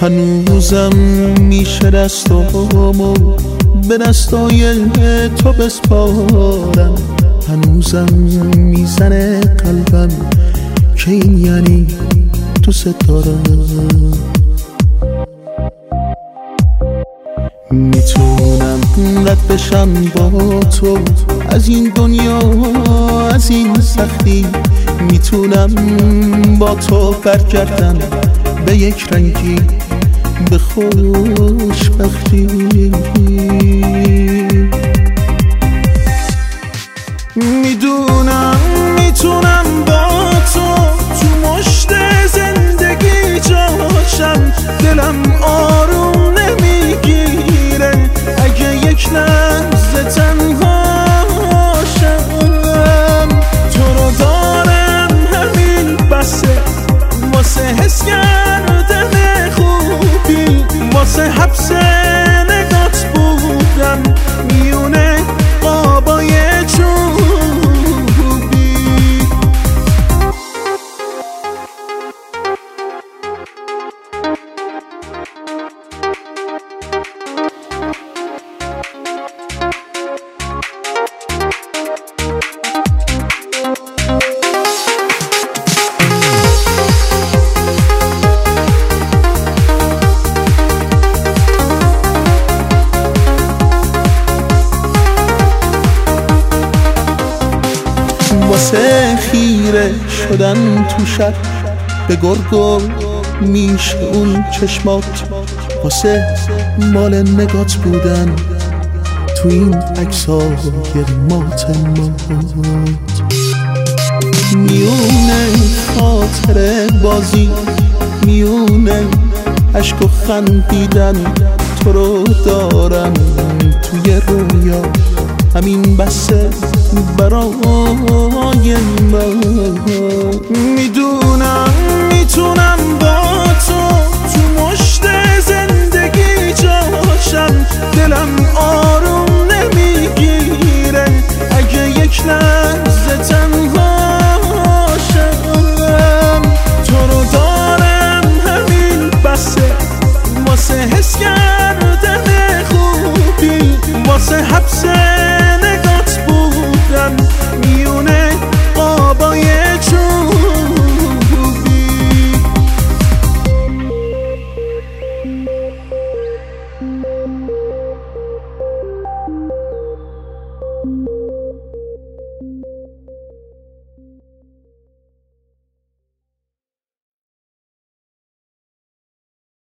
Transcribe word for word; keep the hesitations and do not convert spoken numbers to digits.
هنوزم میشه دستامو به دستای تو بسپارم، هنوزم میزنه قلبم که این یعنی دوست دارم. میتونم رد بشم با تو از این دنیا، از این سختی، میتونم با تو برگردم به یک رنگی، به خوشبختی. میدونم میتونم با تو تو مشت زندگی جاشم، دلم آروم نمیگیره اگه یک لحظه تنها شم. تو رو دارم همین بسه، واسه حس کردن خوبی، واسه حبس نگات بودم میونه قابای چوبی. واسه خیره شدن تو شب به گرگو میشه اون چشمات، واسه مال نگات بودن تو این عکسای مات مات. میونه خاطر بازی، میونه عشق و خندیدن، تو رو دارم توی رویا، همین بسه برای من. میدونم میتونم با تو تو مشت زندگی جاشم، دلم آروم نمیگیره اگه یک لحظه تنها شم. تو رو دارم همین بسه، واسه حس کردن خوبی، واسه حبس نگات بودم میونه قابای چوبی.